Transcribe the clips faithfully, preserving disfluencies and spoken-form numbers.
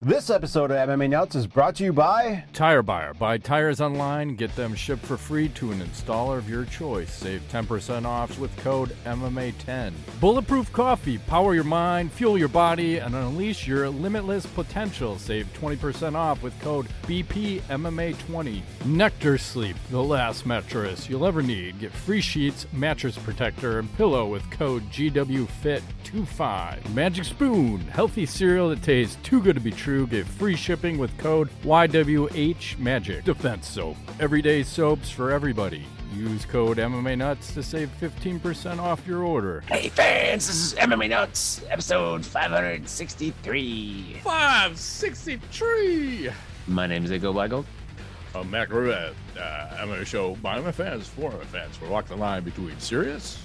This episode of M M A Nuts is brought to you by Tire Buyer. Buy tires online, get them shipped for free to an installer of your choice. Save ten percent off with code M M A ten. Bulletproof Coffee. Power your mind, fuel your body, and unleash your limitless potential. Save twenty percent off with code B P M M A twenty. Nectar Sleep. The last mattress you'll ever need. Get free sheets, mattress protector, and pillow with code G W Fit twenty-five. Magic Spoon. Healthy cereal that tastes too good to be true. Get free shipping with code Y W H Magic. Defense Soap. Everyday soaps for everybody. Use code M M A Nuts to save fifteen percent off your order. Hey fans, this is M M A Nuts, episode five sixty-three. five sixty-three. My name is Ego Weigel. I'm Mac Rivette. Uh, I'm going to show by my fans, for my fans. We're walking the line between serious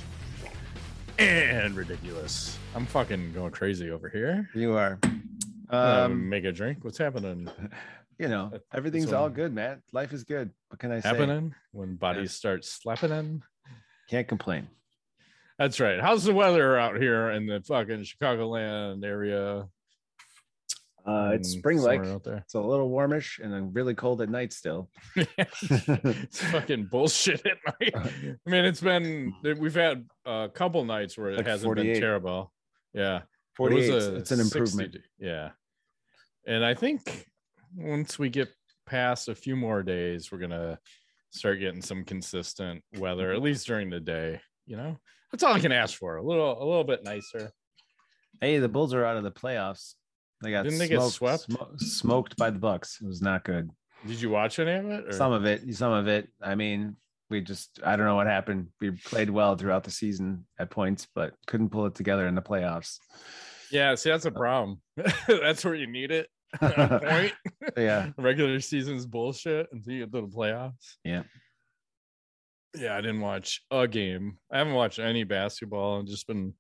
and ridiculous. I'm fucking going crazy over here. You are. Um, Um, make a drink. What's happening? you know, everything's one- all good, man. Life is good. What can I say? Happening when bodies Yeah. start slapping in. Can't complain. That's right. How's the weather out here in the fucking Chicagoland area? Uh, it's and spring-like. somewhere out there. It's a little warmish and then really cold at night still. It's fucking bullshit at night. I mean, it's been we've had a couple nights where it Like hasn't forty-eight. been terrible. Yeah, It forty-eight. was a It's an sixty improvement. Yeah, and I think once we get past a few more days, we're gonna start getting some consistent weather, at least during the day. You know, that's all I can ask for. A little, a little bit nicer. Hey, the Bulls are out of the playoffs. They got Didn't they get smoked, swept? smo- smoked by the Bucks. It was not good. Did you watch any of it? Or? Some of it, some of it. I mean, we just, I don't know what happened. We played well throughout the season at points, but couldn't pull it together in the playoffs. Yeah, see, that's a problem. That's where you need it. At a point. Yeah. Regular season's bullshit until you get to the playoffs. Yeah. Yeah, I didn't watch a game. I haven't watched any basketball and just been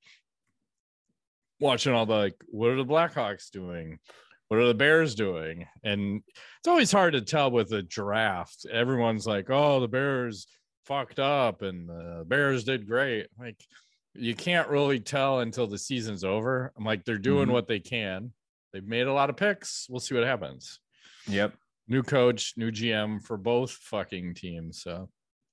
watching all the like, what are the Blackhawks doing? What are the Bears doing? And it's always hard to tell with a draft. Everyone's like, oh, the Bears fucked up and the Bears did great. Like, you can't really tell until the season's over. I'm like, they're doing Mhm. what they can. They've made a lot of picks. We'll see what happens. Yep. New coach, new G M for both fucking teams. So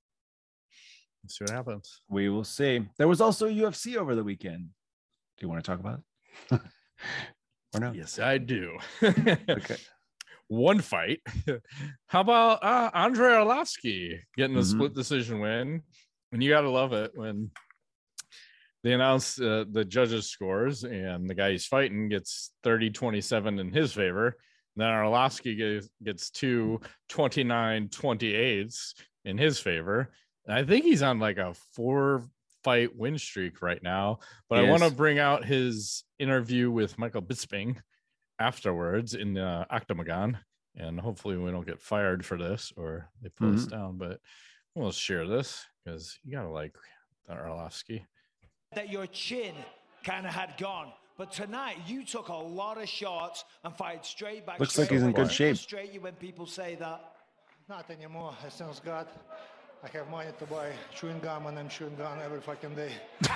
let's see what happens. We will see. There was also U F C over the weekend. Do you want to talk about it? Or no? Yes, I do. Okay. One fight. How about uh, Andre Arlovsky getting a Mhm. split decision win? And you got to love it when they announce uh, the judges' scores and the guy he's fighting gets thirty twenty-seven in his favor. And then Arlovsky gets, gets two twenty-nine twenty-eights in his favor. And I think he's on like a four fight win streak right now. But I Yes. want to bring out his interview with Michael Bisping afterwards in the Octagon. And hopefully we don't get fired for this or they pull us down. But we'll share this because you got to like Arlovsky. That your chin kind of had gone. But tonight, you took a lot of shots and fired straight back. Looks straight like he's in away. good Does it shape. frustrate you when people say that? Not anymore. As soon as God, I have money to buy chewing gum, and I'm chewing gum every fucking day.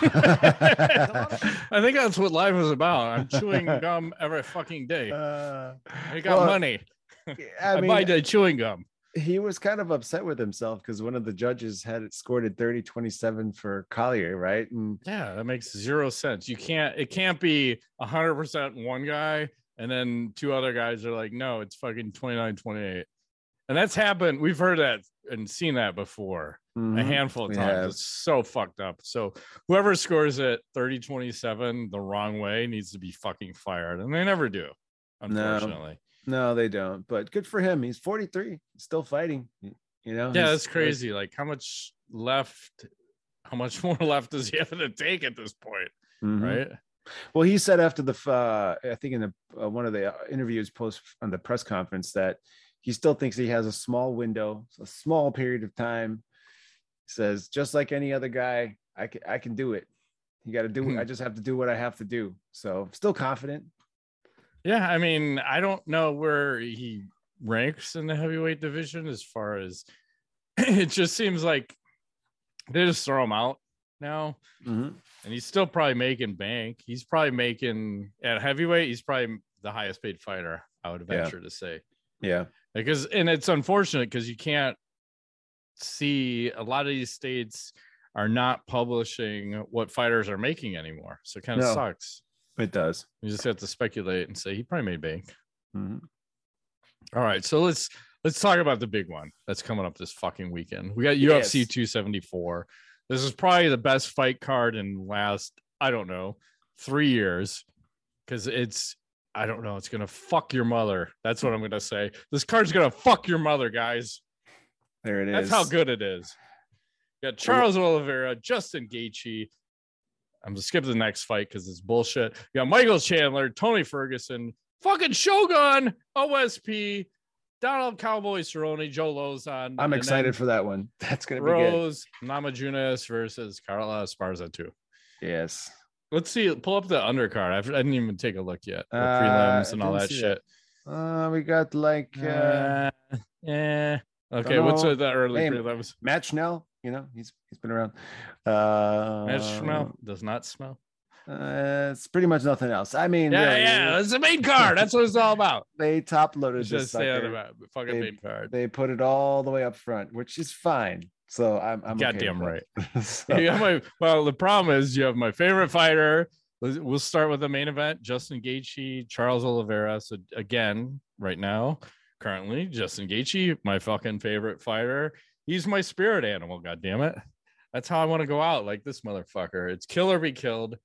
I think that's what life is about. I'm chewing gum every fucking day. Uh, I got well, money. I I, mean, buy the chewing gum. he was kind of upset with himself because one of the judges had it scored at thirty twenty-seven for Collier, right? And Yeah, that makes zero sense. You can't, it can't be one hundred percent one guy and then two other guys are like, no, it's fucking twenty-nine twenty-eight. And that's happened. We've heard that and seen that before a Mhm. handful of We times. have. It's so fucked up. So whoever scores it thirty twenty-seven the wrong way needs to be fucking fired. And they never do, unfortunately. No, they don't. But good for him. He's forty-three, still fighting. You know. Yeah, He's- that's crazy. Like, how much left? How much more left does he have to take at this point? Mhm. Right? Well, he said after the, uh, I think in the uh, one of the uh, interviews post on the press conference that he still thinks he has a small window, a small period of time. He says, just like any other guy, I can I can do it. You got to do. I just have to do what I have to do. So still confident. Yeah, I mean, I don't know where he ranks in the heavyweight division as far as it just seems like they just throw him out now. Mhm. And he's still probably making bank. He's probably making at heavyweight, he's probably the highest paid fighter I would Yeah. venture to say. Yeah. Because, and it's unfortunate because you can't see a lot of these states are not publishing what fighters are making anymore. So it kind of No. sucks. It does. You just have to speculate and say he probably made bank. Mhm. All right, so let's let's talk about the big one that's coming up this fucking weekend. We got U F C Yes. two seventy-four. This is probably the best fight card in the last, I don't know, three years. Because it's, I don't know, it's gonna fuck your mother. That's what I'm gonna say. This card's gonna fuck your mother, guys. There it is. That's how good it is. You got Charles Oliveira, Justin Gaethje. I'm just skipping the next fight because it's bullshit. You got Michael Chandler, Tony Ferguson, fucking Shogun, O S P, Donald Cowboy Cerrone, Joe Lozon. I'm excited for that one. That's gonna be good. Rose Namajunas versus Carla Esparza too. Yes. Let's see. Pull up the undercard. I've, I didn't even take a look yet. The Uh, prelims and I all didn't that see shit. Uh, we got like uh, Uh, yeah. Okay. don't What's know. with the early Hey, prelims? Matt Schnell. You know, he's he's been around. Uh, Match smell does not smell. Uh, it's pretty much nothing else. I mean, Yeah, really, yeah. That's the main card. That's what it's all about. they top loaded It's this just say on the sucker. back, fucking They- main card. They put it all the way up front, which is fine. So I'm, I'm okay Goddamn with right. that. So, You have my, well, the problem is you have my favorite fighter. Let's- We'll start with the main event: Justin Gaethje, Charles Oliveira. So again, right now, currently, Justin Gaethje, my fucking favorite fighter. He's my spirit animal. God damn it, that's how I want to go out, like this motherfucker. It's kill or be killed.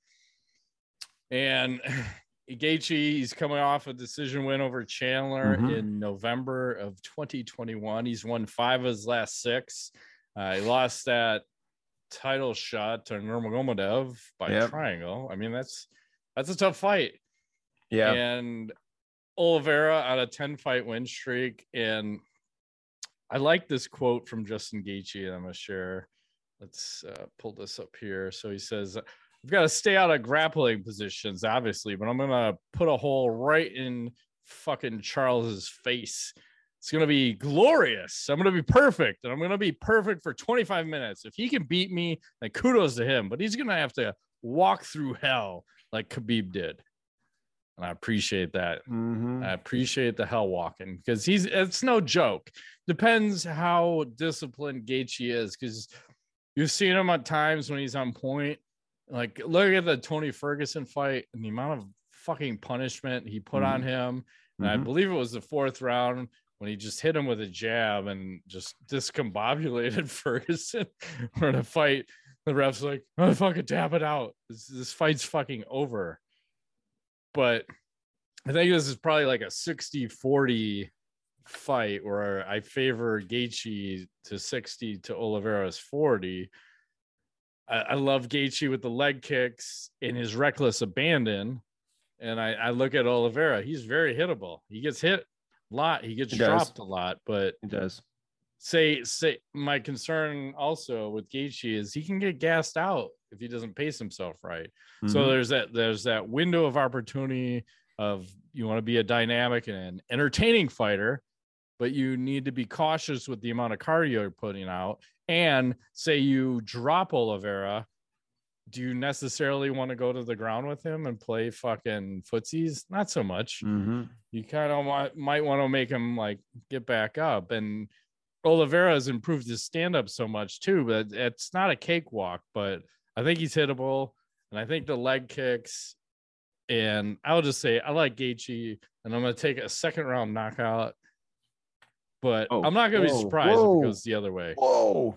And Gaethje, he's coming off a decision win over Chandler Mhm. in November of twenty twenty-one. He's won five of his last six. Uh, he lost that title shot to Nurmagomedov by Yep. triangle. I mean, that's that's a tough fight. yeah, And Oliveira on a ten fight win streak. And I like this quote from Justin Gaethje that I'm gonna share. Let's uh, pull this up here. So he says, "I've got to stay out of grappling positions, obviously, but I'm gonna put a hole right in fucking Charles's face. It's gonna be glorious. I'm gonna be perfect, and I'm gonna be perfect for twenty-five minutes. If he can beat me, then kudos to him. But he's gonna have to walk through hell like Khabib did." And I appreciate that. Mhm. I appreciate the hell walking because he's it's no joke. Depends how disciplined Gaethje is, because you've seen him at times when he's on point. Like, look at the Tony Ferguson fight and the amount of fucking punishment he put on him. And I Mhm. believe it was the fourth round when he just hit him with a jab and just discombobulated Ferguson for the fight. The ref's like, "Oh, fucking tap it out. This, this fight's fucking over." But I think this is probably like a sixty forty fight where I favor Gaethje to sixty to Oliveira's forty. I, I love Gaethje with the leg kicks and his reckless abandon. And I, I look at Oliveira, he's very hittable. He gets hit a lot, he gets He does. dropped a lot, but It does. say say my concern also with Gaethje is he can get gassed out if he doesn't pace himself right. So Mhm. there's that there's that window of opportunity of you want to be a dynamic and entertaining fighter, but you need to be cautious with the amount of cardio you're putting out. And say you drop Oliveira, do you necessarily want to go to the ground with him and play fucking footsies? Not so much. Mhm. You kind of want, might want to make him like get back up. And Oliveira has improved his stand-up so much too, but it's not a cakewalk. But I think he's hittable, and I think the leg kicks. And I'll just say I like Gaethje, and I'm going to take a second round knockout. But Oh, I'm not going to be whoa, surprised whoa. if it goes the other way. Whoa.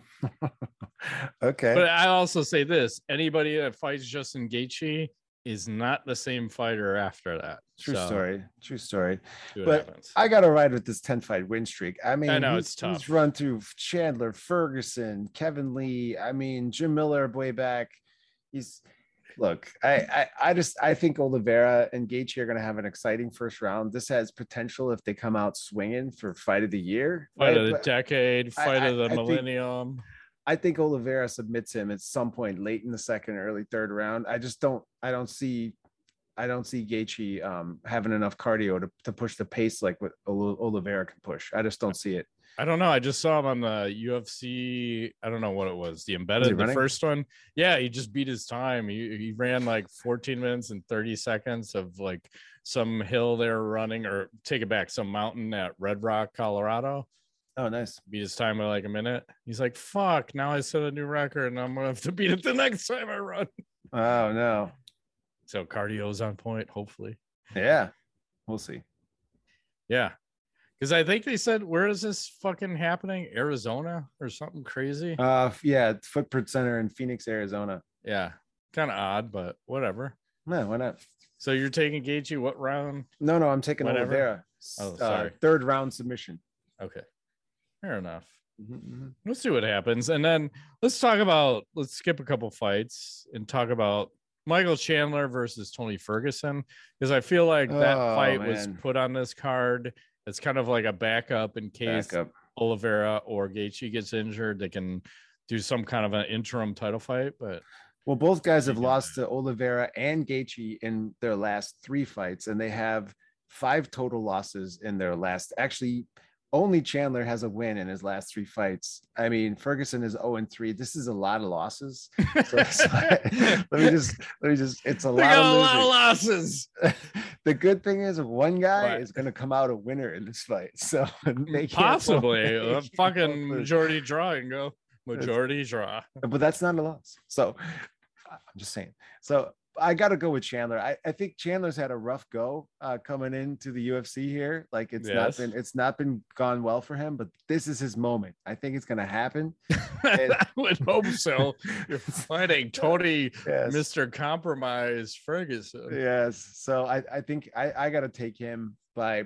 Okay. But I also say this: anybody that fights Justin Gaethje is not the same fighter after that. True So, story. True story. see what But happens. I got to ride with this ten fight win streak. I mean, I know, he's, it's tough. he's run through Chandler, Ferguson, Kevin Lee. I mean, Jim Miller way back. He's look. I I, I just I think Oliveira and Gaethje are going to have an exciting first round. This has potential if they come out swinging for fight of the year. Fight right? of the But decade, I- fight I- of the I think- millennium. I think Oliveira submits him at some point late in the second, early third round. I just don't. I don't see. I don't see Gaethje um, having enough cardio to, to push the pace like what Ol- Oliveira can push. I just don't see it. I don't know. I just saw him on the U F C. I don't know what it was. The embedded, the running? first one. Yeah, he just beat his time. He he ran like fourteen minutes and thirty seconds of like some hill they were running, or take it back, some mountain at Red Rock, Colorado. Oh, nice. Beat his time by like a minute. He's like, fuck, now I set a new record and I'm gonna have to beat it the next time I run. Oh no. So cardio's on point, hopefully. Yeah, we'll see. Yeah. Because I think they said, where is this fucking happening? Arizona or something crazy? Uh, yeah, Footprint Center in Phoenix, Arizona. Yeah. Kind of odd, but whatever. No, why not? So you're taking Gaethje what round? No, no, I'm taking Whatever. Oliveira. Oh, Uh, sorry. third round submission. Okay. Fair enough. Mm-hmm. Let's see what happens. And then let's talk about, let's skip a couple fights and talk about Michael Chandler versus Tony Ferguson. Because I feel like that Oh, fight was man. put on this card. It's kind of like a backup in case Back up. Oliveira or Gaethje gets injured. They can do some kind of an interim title fight. But Well, both guys have Yeah. lost to Oliveira and Gaethje in their last three fights, and they have five total losses in their last. Actually, only Chandler has a win in his last three fights. I mean, Ferguson is zero and three. This is a lot of losses. So, so let me just, let me just. It's a they lot got of a lot of losers. losses. The good thing is, one guy What? is going to come out a winner in this fight. So they can't Possibly both- they a can't fucking both lose. majority draw and go majority draw. But that's not a loss. So I'm just saying. So I got to go with Chandler. I, I think Chandler's had a rough go uh, coming into the U F C here. Like it's Yes. not been it's not been gone well for him. But this is his moment. I think it's going to happen. I would hope so. You're fighting Tony, Yes. Mister Compromise Ferguson. Yes. So I, I think I, I got to take him by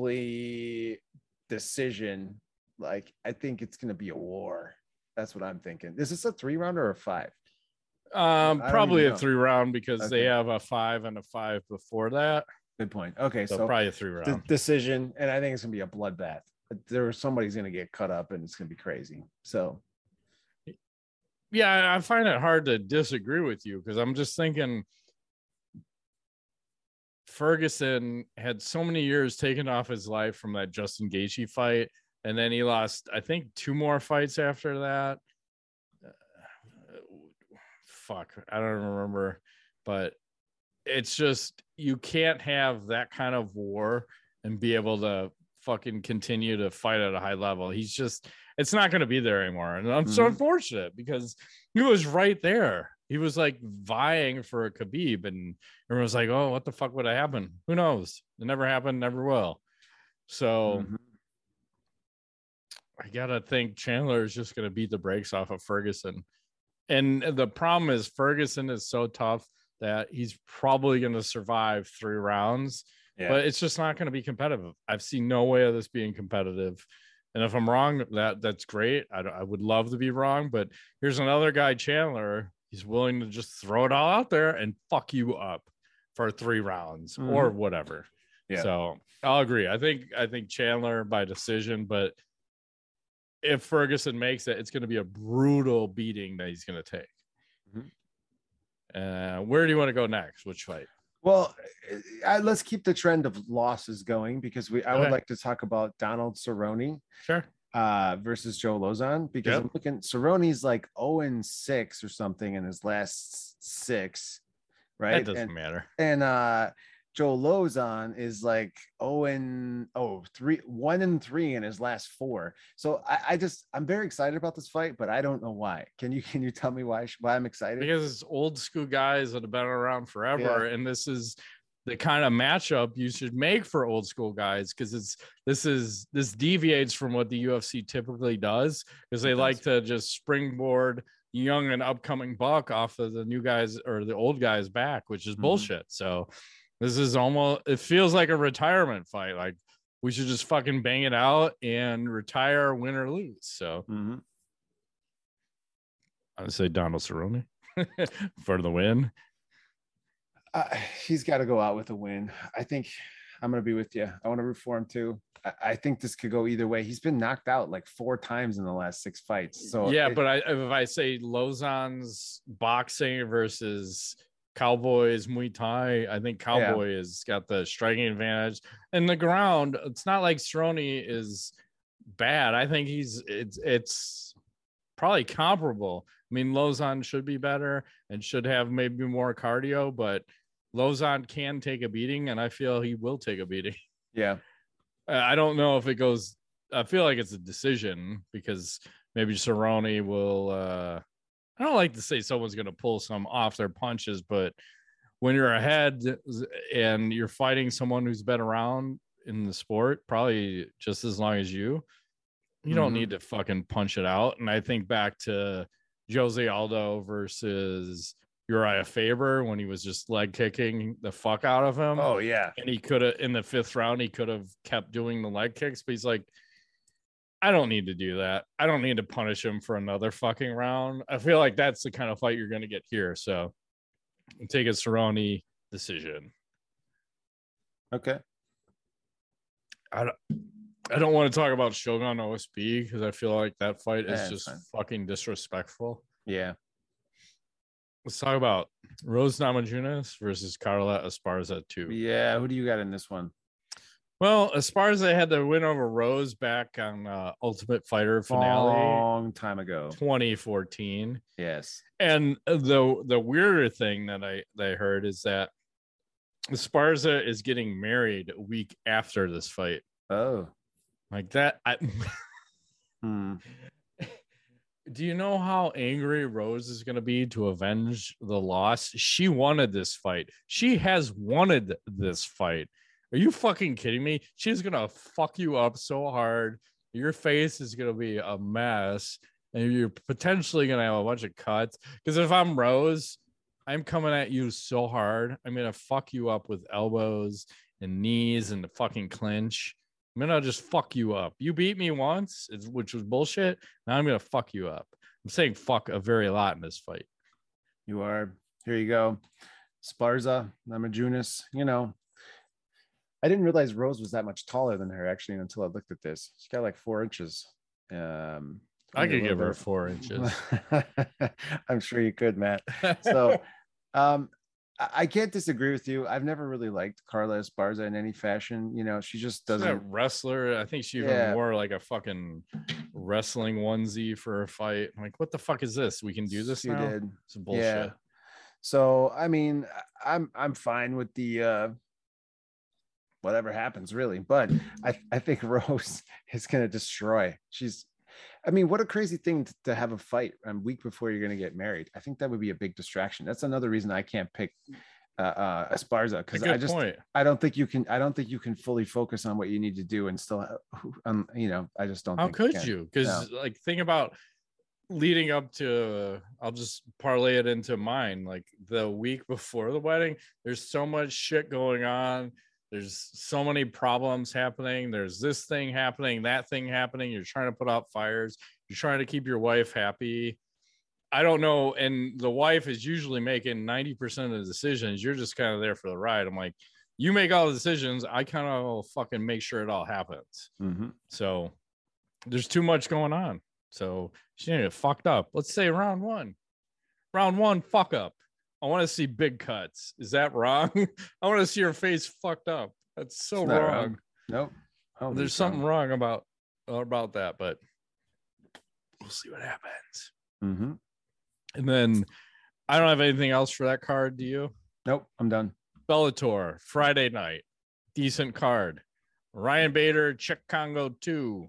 probably decision. Like I think it's going to be a war. That's what I'm thinking. Is this a three rounder or a five? Um, I don't probably even a know. three round because they Okay. have a five and a five before that. Good point. Okay. So, So, probably a three the round. decision, and I think it's going to be a bloodbath. There somebody's going to get cut up and it's going to be crazy. So Yeah, I find it hard to disagree with you because I'm just thinking Ferguson had so many years taken off his life from that Justin Gaethje fight, and then he lost, I think, two more fights after that. Uh, fuck, I don't remember, but it's just you can't have that kind of war and be able to fucking continue to fight at a high level. He's just, it's not going to be there anymore. And I'm so Mhm. unfortunate because he was right there. He was like vying for a Khabib, and everyone was like, oh, what the fuck would have happened? Who knows? It never happened, never will. So mhm. I gotta think Chandler is just gonna beat the brakes off of Ferguson. And the problem is Ferguson is so tough that he's probably gonna survive three rounds, Yeah. but it's just not gonna be competitive. I've seen no way of this being competitive. And if I'm wrong, that that's great. I, I would love to be wrong, but here's another guy, Chandler. He's willing to just throw it all out there and fuck you up for three rounds Mhm. or whatever. Yeah. So I'll agree. I think I think Chandler by decision, but if Ferguson makes it, it's going to be a brutal beating that he's going to take. Mhm. Uh, where do you want to go next? Which fight? Well, I, let's keep the trend of losses going because we. I would Okay. like to talk about Donald Cerrone Sure. uh, versus Joe Lozon because Yep. I'm looking. Cerrone's like zero and six or something in his last six, right? That doesn't and, matter. and uh, Joe Lozon is like zero and oh three, one and three in his last four. So I, I just I'm very excited about this fight, but I don't know why. Can you can you tell me why why I'm excited? Because it's old school guys that have been around forever, and this is the kind of matchup you should make for old school guys because it's this is this deviates from what the U F C typically does because they It does. like to just springboard young and upcoming buck off of the new guys or the old guys back, which is Mhm. bullshit. So this is almost, it feels like a retirement fight. Like we should just fucking bang it out and retire, win or lose. So Mhm. I would say Donald Cerrone for the win. Uh, he's got to go out with a win. I think I'm going to be with you. I want to root for him too. I, I think this could go either way. He's been knocked out like four times in the last six fights. So yeah, it- but I, if I say Lozon's boxing versus Cowboys Muay Thai, I think Cowboy has got the striking advantage. And the ground, it's not like Cerrone is bad. I think he's it's it's probably comparable. I mean, Lauzon should be better and should have maybe more cardio, but Lauzon can take a beating, and I feel he will take a beating. Yeah. I don't know if it goes. I feel like it's a decision because maybe Cerrone will. Uh, I don't like to say someone's going to pull some off their punches, but when you're ahead and you're fighting someone who's been around in the sport probably just as long as you, you don't Mhm. need to fucking punch it out. And I think back to Jose Aldo versus Uriah Faber when he was just leg kicking the fuck out of him. Oh yeah. And he could have, in the fifth round, he could have kept doing the leg kicks, but he's like, I don't need to do that. I don't need to punish him for another fucking round. I feel like that's the kind of fight you're going to get here. So take a Cerrone decision. Okay. I don't, I don't want to talk about Shogun O S B because I feel like that fight is Yeah, it's just fine. fucking disrespectful. Yeah. Let's talk about Rose Namajunas versus Carla Esparza two. Yeah. Who do you got in this one? Well, Esparza had the win over Rose back on uh, Ultimate Fighter finale Long time ago. twenty fourteen. Yes. And the the weirder thing that I that I heard is that Esparza is getting married a week after this fight. Oh. Like that. I, Hmm. do you know how angry Rose is going to be to avenge the loss? She wanted this fight. She has wanted this fight. Are you fucking kidding me? She's going to fuck you up so hard. Your face is going to be a mess. And you're potentially going to have a bunch of cuts. Because if I'm Rose, I'm coming at you so hard. I'm going to fuck you up with elbows and knees and the fucking clinch. I'm going to just fuck you up. You beat me once, which was bullshit. Now I'm going to fuck you up. I'm saying fuck a very lot in this fight. You are. Here you go. Sparza, Namajunas. You know, I didn't realize Rose was that much taller than her actually until I looked at this. She's got like four inches. Um, I only a could give little her bit. four inches. I'm sure you could, Matt. So, um, I I can't disagree with you. I've never really liked Carla Esparza in any fashion. You know, she just She's that doesn't. wrestler. I think she even Yeah. wore like a fucking wrestling onesie for a fight. I'm like, what the fuck is this? We can do this She now? did. It's bullshit. Yeah. So I mean, I- I'm I'm fine with the uh whatever happens really, but I I think Rose is gonna destroy. She's, I mean, what a crazy thing to, to have a fight a week before you're gonna get married. I think that would be a big distraction. That's another reason I can't pick uh, uh Esparza because Good I just point. I don't think you can I don't think you can fully focus on what you need to do and still um you know I just don't. How think could can. you? Because like think about leading up to, I'll just parlay it into mine. Like the week before the wedding, there's so much shit going on. There's so many problems happening. There's this thing happening, that thing happening. You're trying to put out fires. You're trying to keep your wife happy. I don't know. And the wife is usually making ninety percent of the decisions. You're just kind of there for the ride. I'm like, you make all the decisions. I kind of fucking make sure it all happens. Mhm. So there's too much going on. So she didn't get fucked up. Let's say round one. Round one, fuck up. I want to see big cuts. Is that wrong? I want to see her face fucked up. That's so It's not wrong. wrong. Nope. I don't There's think so. something wrong about about that, but we'll see what happens. Mhm. And then I don't have anything else for that card. Do you? Nope. I'm done. Bellator Friday night, decent card. Ryan Bader, Czech Congo two.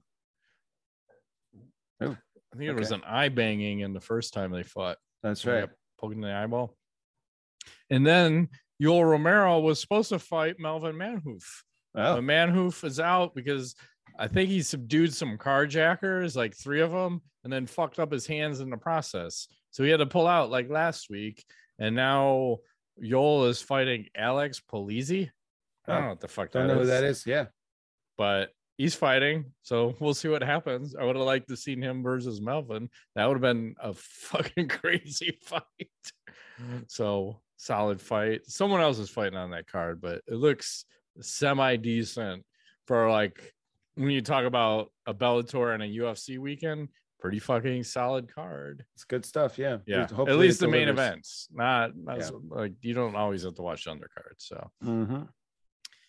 Oh, I think it was okay. an eye banging in the first time they fought. That's When he right. got poked in the eyeball. And then Yoel Romero was supposed to fight Melvin Manhoof. Oh, But Manhoof is out because I think he subdued some carjackers, like three of them, and then fucked up his hands in the process. So he had to pull out like last week. And now Yoel is fighting Alex Polizzi. I don't know what the fuck don't that know is. who that is. Yeah. But he's fighting, so we'll see what happens. I would have liked to seen him versus Melvin. That would have been a fucking crazy fight. So solid fight. Someone else is fighting on that card, but it looks semi decent for like when you talk about a Bellator and a U F C weekend. Pretty fucking solid card. It's good stuff. Yeah. Yeah, Hopefully at least it the main delivers. events. Not, not Yeah. so- like you don't always have to watch the undercards. So Mhm.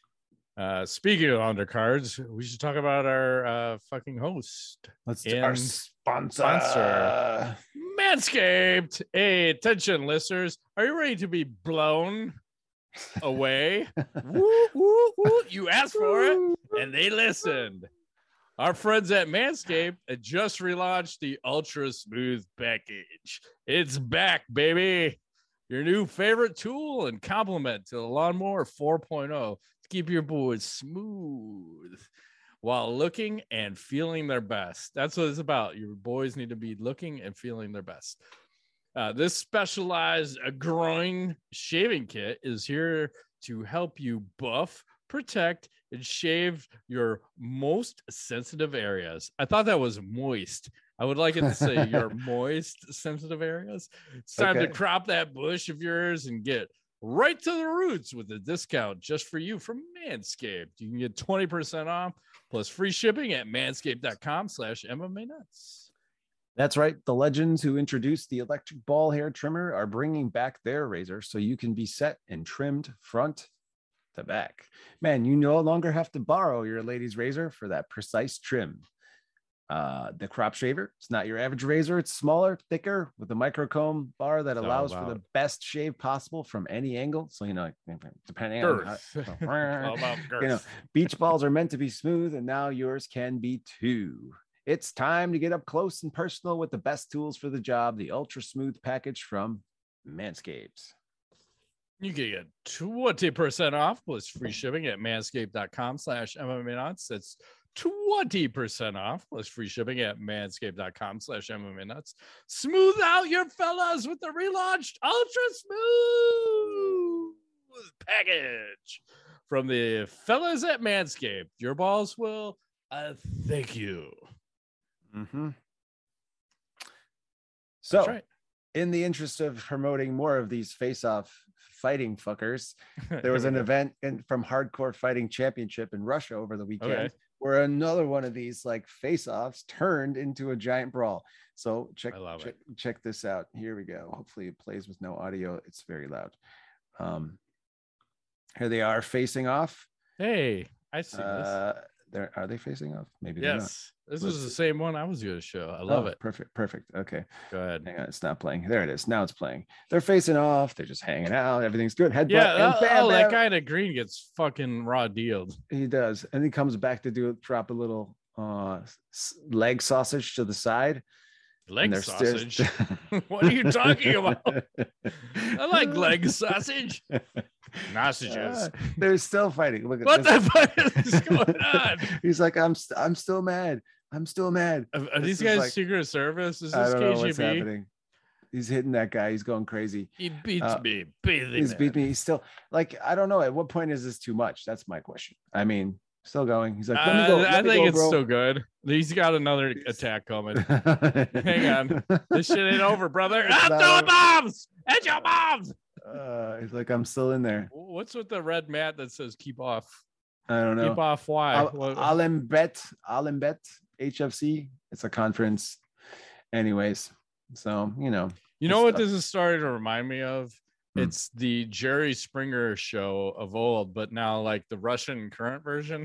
Uh, speaking of undercards, we should talk about our uh, fucking host. Let's and our sponsor. sponsor, Manscaped. Hey, attention, listeners. Are you ready to be blown away? woo, woo, woo. You asked for it, and they listened. Our friends at Manscaped had just relaunched the Ultra Smooth package. It's back, baby. Your new favorite tool and complement to the Lawnmower four point oh to keep your boys smooth while looking and feeling their best. That's what it's about. Your boys need to be looking and feeling their best. Uh, this specialized uh, groin shaving kit is here to help you buff, protect, and shave your most sensitive areas. I thought that was moist. I would like it to say your moist sensitive areas. It's time Okay. to crop that bush of yours and get right to the roots with a discount just for you from Manscaped. You can get twenty percent off plus free shipping at manscaped.com slash MMA nuts. That's right. The legends who introduced the electric ball hair trimmer are bringing back their razor so you can be set and trimmed front to back. Man, you no longer have to borrow your lady's razor for that precise trim. Uh, the crop shaver, it's not your average razor. It's smaller, thicker, with a microcomb bar that It's all allows for about- the best shave possible from any angle. So, you know, depending Girth. on how, All about girth. you know, beach balls are meant to be smooth, and now yours can be too. It's time to get up close and personal with the best tools for the job, the Ultra Smooth package from Manscaped. You can get twenty percent off plus free shipping at manscaped.com slash MMA nuts. That's twenty percent off plus free shipping at manscaped.com slash MMA nuts. Smooth out your fellas with the relaunched Ultra Smooth package from the fellas at Manscaped. Your balls will uh, thank you. Mm-hmm. So, That's right. in the interest of promoting more of these face-off fighting fuckers, there was an event in, from Hardcore Fighting Championship in Russia over the weekend, Okay. where another one of these like face-offs turned into a giant brawl. So check I love check, check this out. Here we go. Hopefully it plays with no audio. It's very loud. Um, here they are facing off. Hey, I see this. Uh, they're are they facing off? Maybe they're not. Yes, this Let's is the see. same one I was going to show. I love Oh, it. Perfect, perfect. Okay. Go ahead. Hang on, it's not playing. There it is. Now it's playing. They're facing off. They're just hanging out. Everything's good. Headbutt. Yeah, and uh, bam, oh, that bam. guy in the green gets fucking raw dealed. He does, and he comes back to do it. Drop a little uh s- leg sausage to the side. Leg and they're still- sausage. What are you talking about? I like leg sausage. Sausages. Uh, they're still fighting. Look at What this. the fuck is going on? He's like, I'm. St- I'm still mad. I'm still mad. Are, are This these is guys like- Secret Service? Is I this don't know what's K G B? happening. He's hitting that guy. He's going crazy. He beats Uh, me. Bathing He's beat man. me. He's still like, I don't know. At what point is this too much? That's my question. I mean, still going. He's like, let me Uh, go. let I me think go, it's bro. still good. He's got another attack coming. Hang on. This shit ain't over, brother. It's I'm not throwing over. bombs. It's your bombs. Uh, he's like, I'm still in there. What's with the red mat that says keep off? I don't know. Keep off why? Al- What- Alembet, Alembet H F C. It's a conference. Anyways, so you know, You know Good what stuff. this is starting to remind me of? Hmm. It's the Jerry Springer show of old, but now like the Russian current version.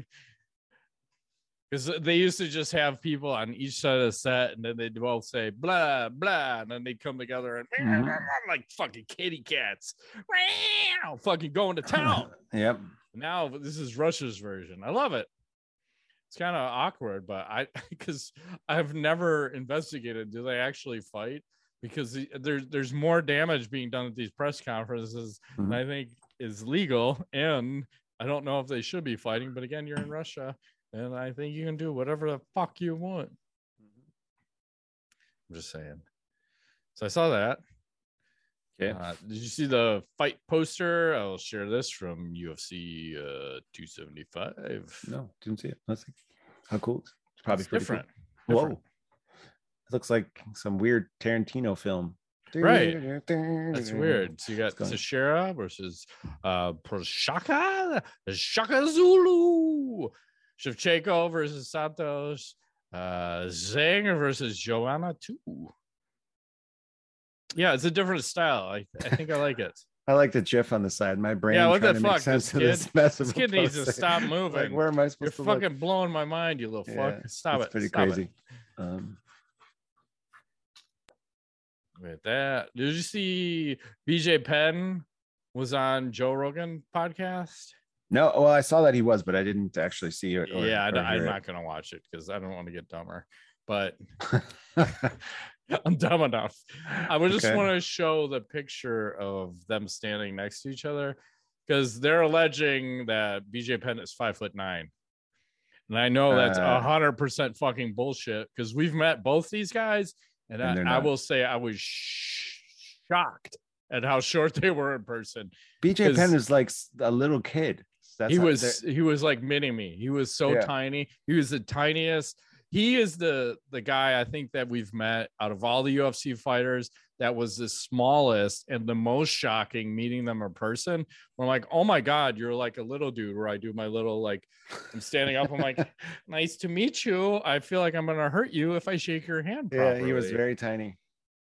Because they used to just have people on each side of the set, and then they'd both say blah blah, and then they'd come together and Mhm. like fucking kitty cats, fucking going to town. Yep. Now this is Russia's version. I love it. It's kind of awkward, but I because I've never investigated. Do they actually fight? Because the- there's there's more damage being done at these press conferences than Mhm. I think is legal, and I don't know if they should be fighting. But again, you're in Russia, and I think you can do whatever the fuck you want. I'm just saying. So I saw that. Okay. Uh, did you see the fight poster? I'll share this from U F C uh, two seventy-five. No, didn't see it. Let's see. How cool. It's probably It's pretty different. Cool. Different. Whoa. It looks like some weird Tarantino film. Right. That's weird. So you got It's going- Teixeira versus uh Proshaka, Shaka Zulu, Shevchenko versus Santos, uh Zhang versus Joanna too. Yeah, it's a different style. I, I think I like it. I like the GIF on the side. My brain Yeah, what trying the to make fuck? sense This of kid, this mess of this a kid needs to post. stop moving. Like, where am I You're supposed to fucking look? blowing my mind, you little Yeah, fuck. Stop it's it. pretty Stop crazy. It. Um, With that, did you see B J Penn was on Joe Rogan podcast? no, well, I saw that he was, but I didn't actually see it. Or, yeah, or I, I'm hear not gonna watch it because I don't want to get dumber. But it. I'm dumb enough. I would just Okay. want to show the picture of them standing next to each other because they're alleging that B J Penn is five foot nine. And I know that's a Uh, hundred percent fucking bullshit because we've met both these guys, and, And they're I, I not. will say I was sh- shocked at how short they were in person. B J 'Cause Penn is like s- a little kid. That's he how was they're- he was like mini me. He was so Yeah. tiny. He was the tiniest. He is the the guy I think that we've met out of all the U F C fighters that was the smallest and the most shocking meeting them in person. We're like, oh my God, you're like a little dude where I do my little like I'm standing up. I'm like, nice to meet you. I feel like I'm gonna hurt you if I shake your hand yeah, properly. he was very tiny.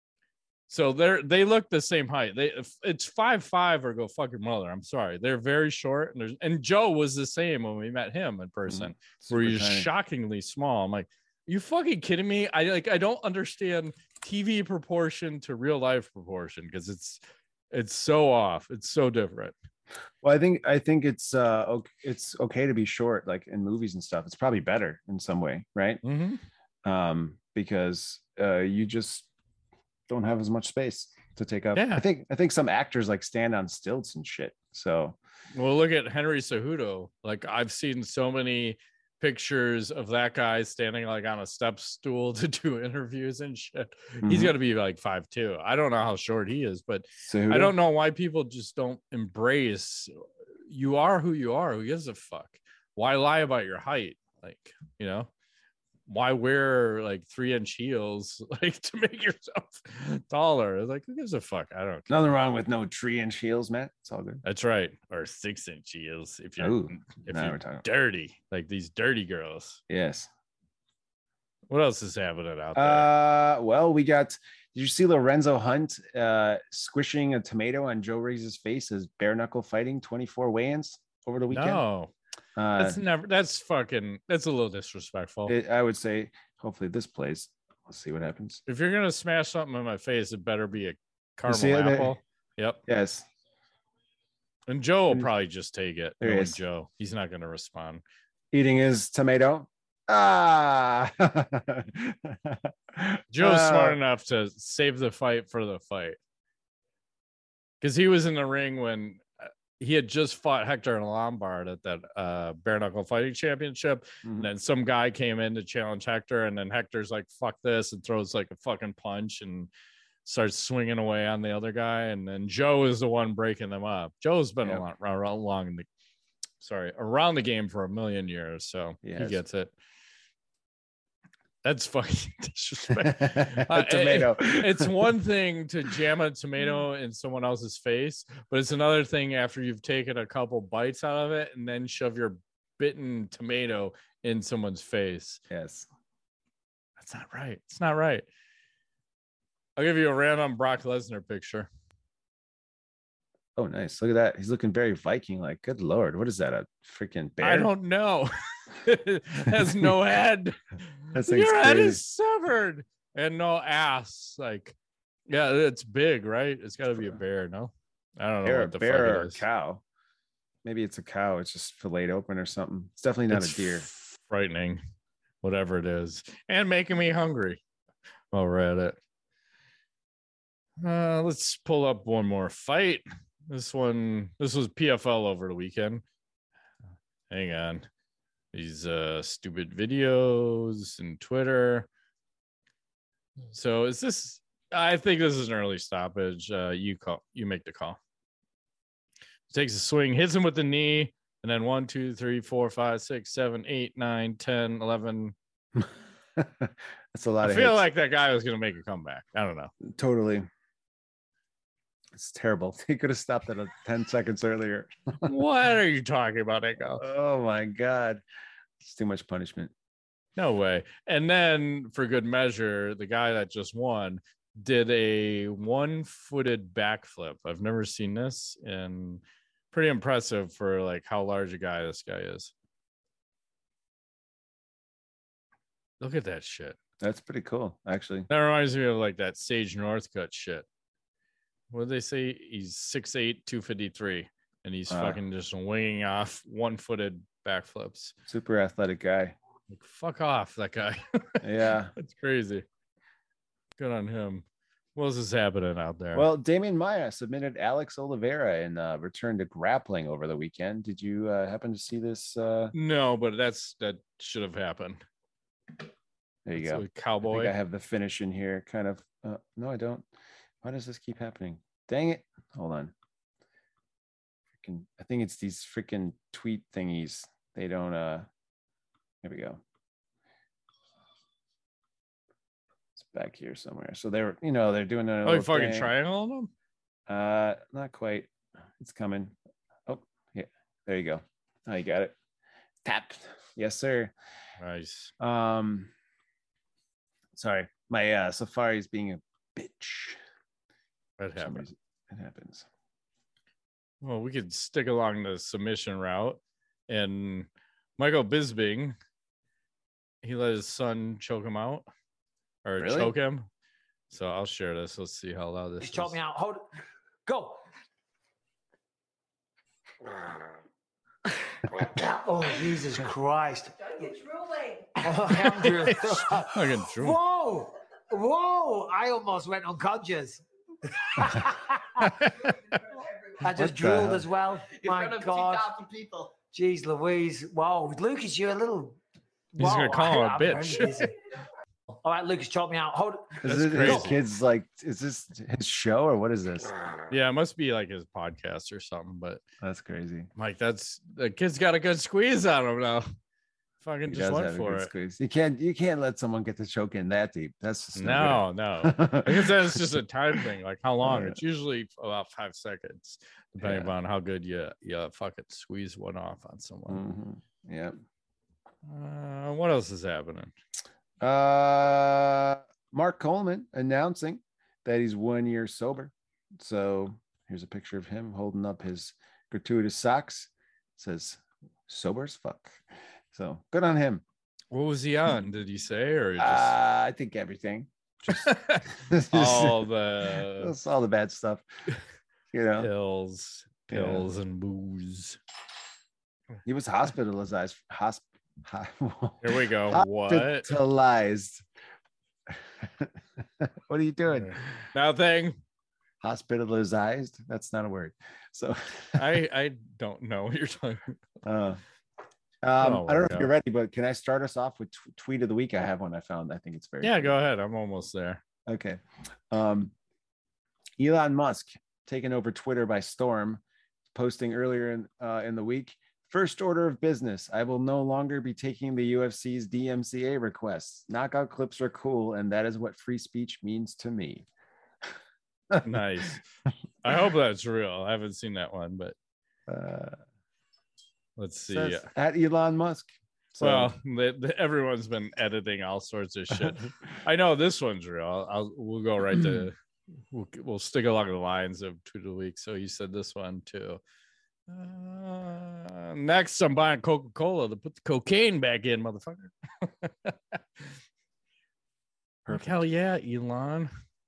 So they're they look the same height. They it's five five or go fuck your mother. I'm sorry. They're very short. And there's and Joe was the same when we met him in person, Mhm. where Super he's tiny. shockingly small. I'm like, you fucking kidding me? I like I don't understand T V proportion to real life proportion because it's it's so off. It's so different. Well, I think I think it's uh okay, it's okay to be short, like in movies and stuff. It's probably better in some way, right? Mm-hmm. Um, because uh you just don't have as much space to take up. Yeah. I think I think some actors like stand on stilts and shit. So Well, look at Henry Cejudo. Like I've seen so many pictures of that guy standing like on a step stool to do interviews and shit. He's Mhm. got to be like five two. I don't know how short he is, but Cejudo? I don't know why people just don't embrace you are who you are. Who gives a fuck? Why lie about your height? Like, you know, why wear like three inch heels like to make yourself taller? Like, who gives a fuck? I don't care. Nothing wrong with no three inch heels, Matt. It's all good. That's right. Or six inch heels if you're Ooh, if now you're we're talking. dirty, like these dirty girls. Yes. What else is happening out there? Uh, well, we got. Did you see Lorenzo Hunt uh squishing a tomato on Joe Riggs' face as bare knuckle fighting twenty-four weigh-ins over the weekend? No, Uh, that's never. That's fucking. That's a little disrespectful. it, I would say, hopefully, this plays. Let's see what happens. If you're gonna smash something in my face, it better be a caramel see it there? apple. Yep. Yes. And Joe will And- probably just take it. There he Knowing is. Joe, he's not gonna respond. Eating his tomato. Ah. Joe's Uh, smart enough to save the fight for the fight because he was in the ring when uh, he had just fought Hector Lombard at that uh, bare knuckle fighting championship. Mhm. And then some guy came in to challenge Hector, and then Hector's like, fuck this, and throws like a fucking punch and starts swinging away on the other guy. And then Joe is the one breaking them up. Joe's been Yep. a lot around long in the sorry, around the game for a million years, so he Yes. gets it. That's fucking disrespect. Uh, tomato. It's one thing to jam a tomato in someone else's face, but it's another thing after you've taken a couple bites out of it and then shove your bitten tomato in someone's face. Yes. That's not right. It's not right. I'll give you a random Brock Lesnar picture. Oh, nice. Look at that. He's looking very Viking like. Good Lord. What is that? A freaking bear? I don't know. It has no head. That thing's Your head crazy. is severed and no ass. Like, yeah, it's big, right? It's got to be a bear, no? I don't know Bear, what the bear fuck or it a is. cow. Maybe it's a cow. It's just filleted open or something. It's definitely not It's a deer. frightening, whatever it is, and making me hungry while we're at it. Uh, let's pull up one more fight. This one, this was P F L over the weekend. Hang on. These uh stupid videos and Twitter. So is this I think this is an early stoppage. Uh you call you make the call. Takes a swing, hits him with the knee, and then one, two, three, four, five, six, seven, eight, nine, ten, eleven. That's a lot I of feel hits. like that guy was gonna make a comeback. I don't know. Totally. It's terrible. He could have stopped that ten seconds earlier. What are you talking about, Echo? Oh my God. It's too much punishment. No way. And then for good measure, the guy that just won did a one-footed backflip. I've never seen this, and pretty impressive for like how large a guy this guy is. Look at that shit. That's pretty cool, actually. That reminds me of like that Sage Northcutt shit. What did they say? He's six eight, two fifty-three, and he's uh, fucking just winging off one-footed backflips. Super athletic guy. Like, fuck off, that guy. Yeah. That's crazy. Good on him. What else is happening out there? Well, Damian Maia submitted Alex Oliveira and uh, returned to grappling over the weekend. Did you uh, happen to see this? Uh... No, but that's that should have happened. There you that's go. Cowboy. I think I have the finish in here. Kind of. Uh, no, I don't. Why does this keep happening? Dang it. Hold on. Freaking, I think it's these freaking tweet thingies. They don't. uh Here we go. It's back here somewhere. So they were, you know, they're doing a. Oh, you fucking triangle on them? Uh, not quite. It's coming. Oh, yeah. There you go. Oh, you got it. Tap. Yes, sir. Nice. Um. Sorry, my uh, Safari's being a bitch. That happens. It happens. Well, we could stick along the submission route, and Michael Bisping, he let his son choke him out, or really? choke him. So I'll share this. Let's see how loud this Just is. choke me out. Hold it. Go. Oh, Jesus Christ. Oh, I am drooling. Fucking drool. Whoa. Whoa. I almost went unconscious. I just What drooled as well. In My front of God. two thousand people. Jeez Louise. Wow. Lucas, you're a little... He's Whoa. going to call him a I'm bitch. very busy. All right, Lucas, choke me out. Hold it. Is That's it crazy. his kids like? Is this his show or what is this? Yeah, it must be like his podcast or something. But That's crazy. Mike, that's the kid's got a good squeeze on him now. Fucking He just does went have a for good it. squeeze. You can't you can't let someone get the choke in that deep. That's just No, no. good. I guess that's just a time thing. Like how long? It's usually about five seconds, depending Yeah. upon how good you you fucking squeeze one off on someone. Mhm. Yeah. Uh, what else is happening? Uh, Mark Coleman announcing that he's one year sober. So here's a picture of him holding up his gratuitous socks. It says sober as fuck. So good on him. What was he on? Did he say or just Uh, I think everything. Just all the That's all the bad stuff. You know, pills, pills and booze? he was hospitalized. Hosp- Here we go. What? Hospitalized. What are you doing? Nothing. Hospitalized? That's not a word. So I I don't know what you're talking about. uh, um, Oh, I don't know my if you're ready, but can I start us off with t- tweet of the week? I have one I found. I think it's very Yeah, funny. go ahead. I'm almost there. Okay. Um, Elon Musk taking over Twitter by storm, posting earlier in uh, in the week. First order of business. I will no longer be taking the U F C's D M C A requests. Knockout clips are cool, and that is what free speech means to me. Nice. I hope that's real. I haven't seen that one, but Uh, let's see. says at Elon Musk. So, Well, the, the, everyone's been editing all sorts of shit. I know this one's real. I'll, I'll we'll go right to we'll, we'll stick along the lines of tweet of the week. So you said this one too. Uh, next, I'm buying Coca-Cola to put the cocaine back in, motherfucker. Like, hell yeah, Elon.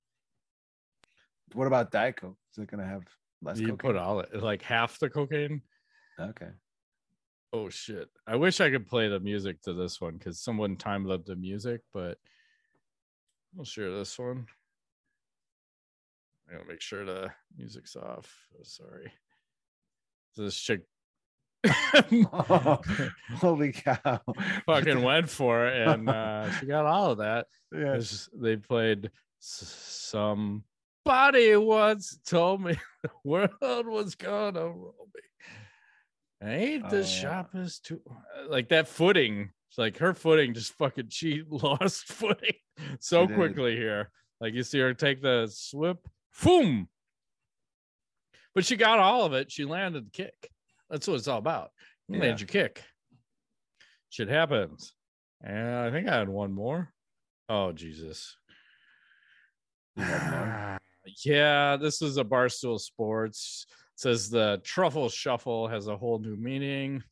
what about Diet Coke? Is it going to have less You cocaine? put all it like half the cocaine. Okay. Oh shit! I wish I could play the music to this one because someone timed up the music, but I'll share this one. I gotta make sure the music's off. Oh, sorry. This chick Oh, holy cow! fucking went for it, and uh, she got all of that. Yeah. It's just- they played s- somebody once told me the world was gonna roll me. I ain't the Oh. sharpest too like that footing. It's like her footing just fucking she lost footing so She did. quickly here. Like you see her take the swip, boom. But she got all of it. She landed the kick. That's what it's all about. You Yeah. land your kick. Shit happens. And I think I had one more. Oh Jesus. You have none? Yeah, this is a Barstool Sports. It says the truffle shuffle has a whole new meaning.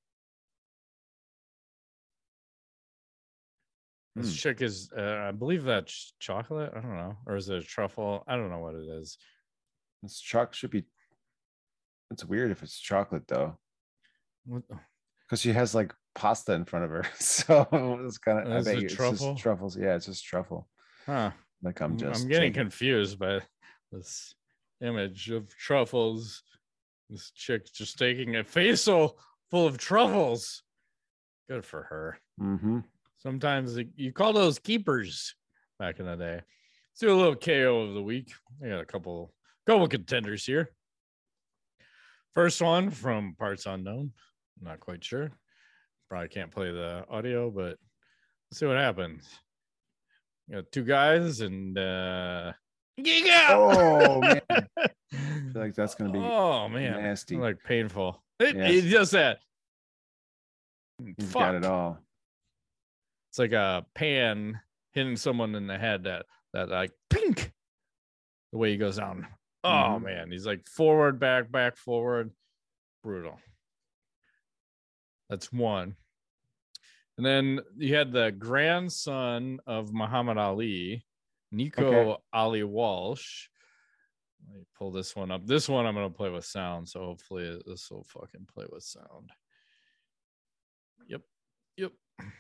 This Hmm. chick is, uh, I believe that's chocolate. I don't know. Or is it a truffle? I don't know what it is. This chocolate should be. It's weird if it's chocolate though, What? because she has like pasta in front of her. So it's kind of. I Is bet it you it's truffle? just truffles. Yeah, it's just truffle. Huh. Like I'm I'm, just. I'm getting taking- confused by this image of truffles. This chick just taking a facial full of truffles. Good for her. Mhm. Sometimes you call those keepers back in the day. Let's do a little K O of the week. I got a couple, couple contenders here. First one from Parts Unknown. I'm not quite sure. Probably can't play the audio, but let's see what happens. You got two guys and uh yeah. Oh man, I feel like that's gonna be oh man, nasty. like painful. It, Yes. it does that. He's Fuck. got it all. It's like a pan hitting someone in the head that that like pink the way he goes down. Oh Mhm. man, he's like forward, back, back, forward. Brutal. That's one. And then you had the grandson of Muhammad Ali, Nico Okay. Ali Walsh. Let me pull this one up. This one I'm gonna play with sound, so hopefully this will fucking play with sound. Yep. Yep.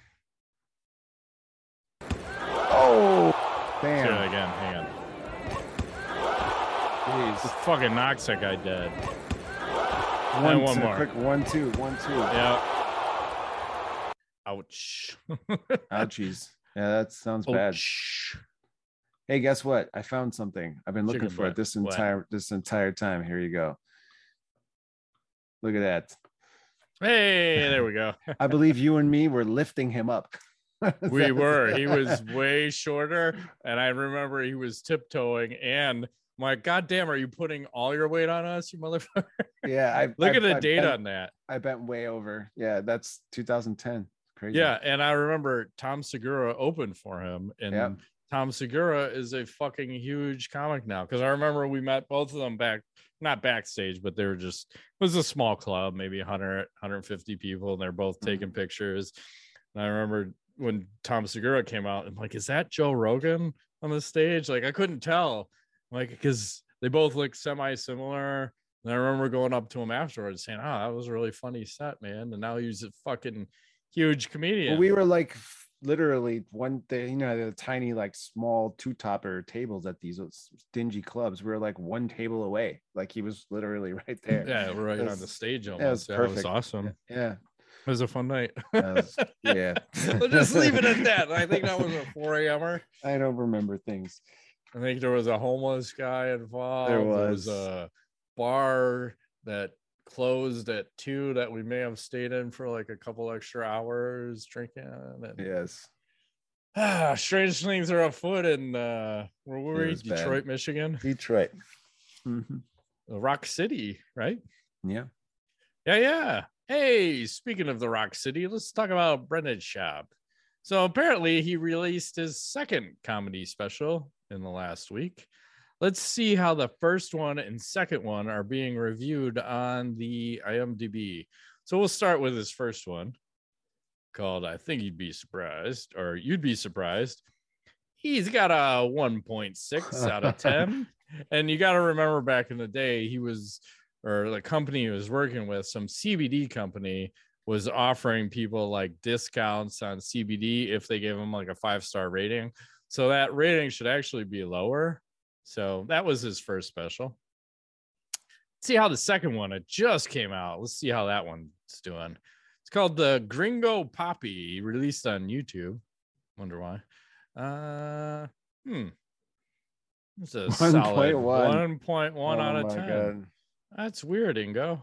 Oh, Say it damn. again. Hang on. Jeez. Just fucking knocks that guy dead. One, and one two, more. quick one, two, one, two. Yeah. Ouch. Ouchies. Yeah, that sounds bad. Ouch. Hey, guess what? I found something. I've been looking Chicken for butt. it this What? entire this entire time. Here you go. Look at that. Hey, there we go. I believe you and me were lifting him up. We That were. He was way shorter, and I remember he was tiptoeing. And I'm like, God damn, are you putting all your weight on us, you motherfucker? Yeah, I Look I, at the I date bent, on that. I bent way over. Yeah, that's two thousand ten. Crazy. Yeah, and I remember Tom Segura opened for him, and Yep. Tom Segura is a fucking huge comic now. Because I remember we met both of them back, not backstage, but they were just, it was a small club, maybe one hundred, one hundred fifty people, and they're both taking pictures. And I remember when Tom Segura came out, I'm like, is that Joe Rogan on the stage? Like, I couldn't tell, like, because they both look semi-similar. And I remember going up to him afterwards saying, oh, that was a really funny set, man. And now he's a fucking huge comedian. Well, we were like f- literally one thing, you know, the tiny, like small two topper tables at these dingy clubs. We were like one table away. Like he was literally right there. Yeah, right That's- on the stage yeah, almost. it was Yeah, it was perfect. awesome. Yeah. It was a fun night. That was- yeah. We'll just leave it at that. I think that was a four a.m.er. I don't remember things. I think there was a homeless guy involved. There There was was. a bar that closed at two that we may have stayed in for like a couple extra hours drinking. And, Yes. ah, strange things are afoot in uh, where were It we? was bad. Detroit, Michigan, Detroit. Mhm. Rock City, right? Yeah. Yeah, yeah. Hey, speaking of the Rock City, let's talk about Brendan Schaub. So apparently he released his second comedy special in the last week. Let's see how the first one and second one are being reviewed on the I M D B. So we'll start with his first one called I Think You'd Be Surprised, or You'd Be Surprised. He's got a one point six out of ten. And you got to remember back in the day, he was, or the company he was working with, some C B D company was offering people like discounts on C B D if they gave them like a five-star rating. So that rating should actually be lower. So that was his first special. Let's see how the second one, it just came out. Let's see how that one's doing. It's called the Gringo Poppy, released on YouTube. Wonder why. Uh, hmm. It's a solid one point one out of ten. That's weird, Ingo.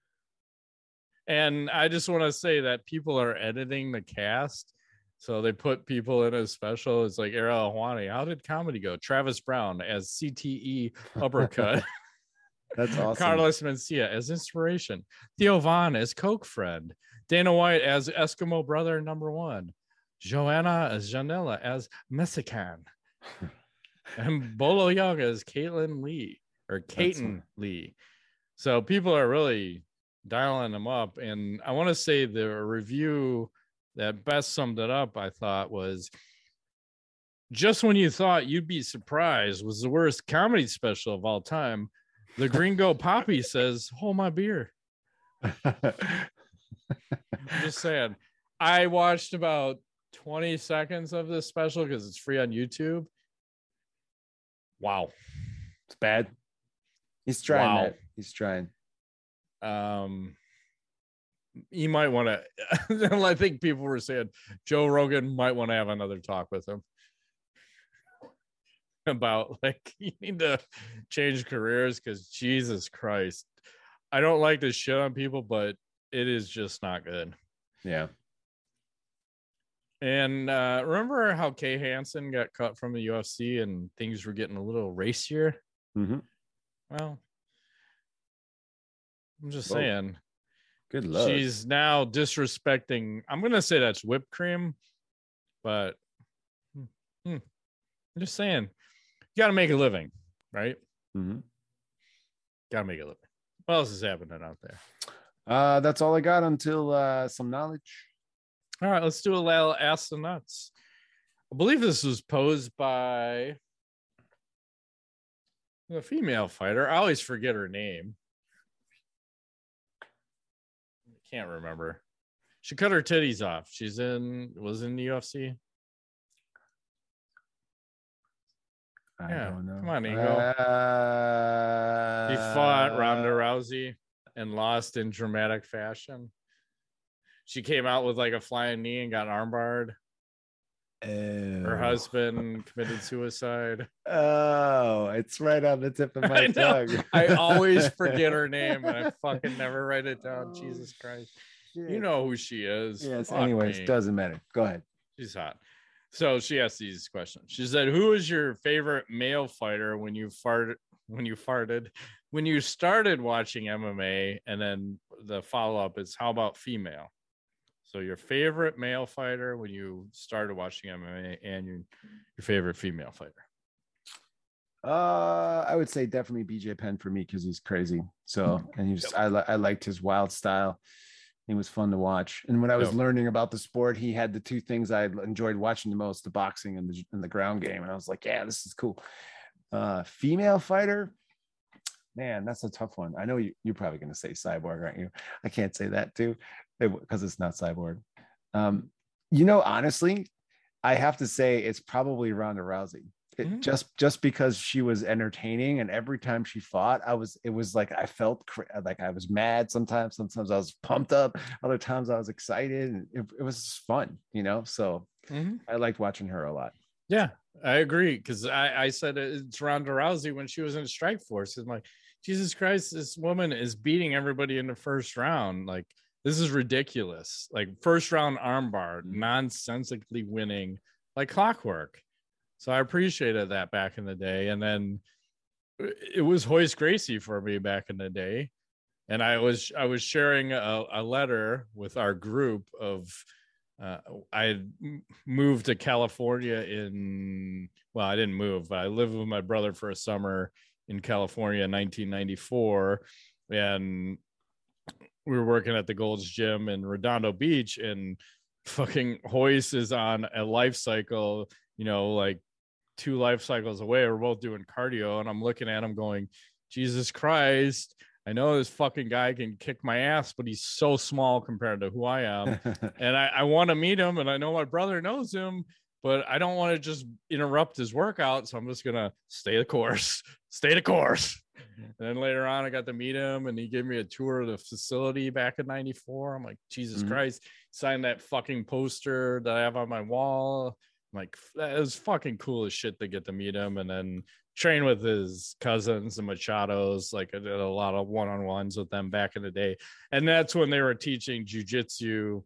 And I just want to say that people are editing the cast. So they put people in a special. It's like Ariel Helwani. How did comedy go? Travis Brown as C T E uppercut. That's awesome. Carlos Mencia as inspiration. Theo Vaughn as Coke friend. Dana White as Eskimo brother number one. Joanna as Janela as Mexican. And Bolo Young is Caitlin Lee or Caton Lee. So people are really dialing them up. And I want to say the review that best summed it up, I thought, was just when you thought you'd be surprised was the worst comedy special of all time. The Gringo Poppy says, hold my beer. I'm just saying. I watched about twenty seconds of this special because it's free on YouTube. Wow. It's bad. He's trying Wow. that. He's trying. Um, you might want to, I think people were saying Joe Rogan might want to have another talk with him about like, you need to change careers because Jesus Christ, I don't like to shit on people, but it is just not good. Yeah. And uh, remember how Kay Hansen got cut from the U F C and things were getting a little racier? Mm-hmm. Well, I'm just Whoa. saying. Good luck. She's now disrespecting. I'm going to say that's whipped cream, but hmm, I'm just saying, you got to make a living, right? Mm-hmm. Got to make a living. What else is happening out there? Uh, that's all I got until uh, some knowledge. All right, let's do a little Ask the Nuts. I believe this was posed by a female fighter. I always forget her name. I can't remember. She cut her titties off. She's in, was in the U F C. I Yeah, don't know. come on, Ingo. Uh, He fought Ronda Rousey and lost in dramatic fashion. She came out with like a flying knee and got armbarred. Oh. Her husband committed suicide. Oh, it's right on the tip of my I know. tongue. I always forget her name and I fucking never write it down. Oh, Jesus Christ. shit. You know who she is. Yes. Fuck Anyways, me. doesn't matter. Go ahead. She's hot. So she asked these questions. She said, who is your favorite male fighter when you farted when you farted when you started watching M M A? And then the follow-up is, how about female? So your favorite male fighter when you started watching M M A and your your favorite female fighter. Uh, I would say definitely B J Penn for me because he's crazy. So, and he just, I, li- I liked his wild style. He was fun to watch. And when I was Yep. learning about the sport, he had the two things I enjoyed watching the most: the boxing and the and the ground game. And I was like, yeah, this is cool. Uh, female fighter, man, that's a tough one. I know you, you're probably going to say Cyborg, aren't you? I can't say that too because it's not Cyborg. Um, you know, honestly, I have to say it's probably Ronda Rousey. It, Mhm. just just because she was entertaining, and every time she fought, I was it was like I felt cra- like I was mad sometimes. Sometimes I was pumped up. Other times I was excited, and it, it was fun, you know. So Mhm. I liked watching her a lot. Yeah, I agree. Because I, I said it's Ronda Rousey when she was in Strike Force. I'm like, Jesus Christ, this woman is beating everybody in the first round. Like, this is ridiculous. Like, first round armbar, nonsensically winning like clockwork. So I appreciated that back in the day. And then it was Hoist Gracie for me back in the day. And I was I was sharing a, a letter with our group of uh, I had moved to California in, well, I didn't move, but I lived with my brother for a summer in California in nineteen ninety-four. And we were working at the Gold's Gym in Redondo Beach, and fucking Hoist is on a life cycle, you know, like two life cycles away. We're both doing cardio, and I'm looking at him going, Jesus Christ, I know this fucking guy can kick my ass, but he's so small compared to who I am. And I, I want to meet him, and I know my brother knows him, but I don't want to just interrupt his workout. So I'm just going to stay the course, stay the course. And then later on, I got to meet him, and he gave me a tour of the facility back in ninety-four. I'm like, Jesus Mhm. Christ, signed that fucking poster that I have on my wall. I'm like, that was fucking cool as shit to get to meet him, and then train with his cousins, the Machados. Like, I did a lot of one-on-ones with them back in the day. And that's when they were teaching jujitsu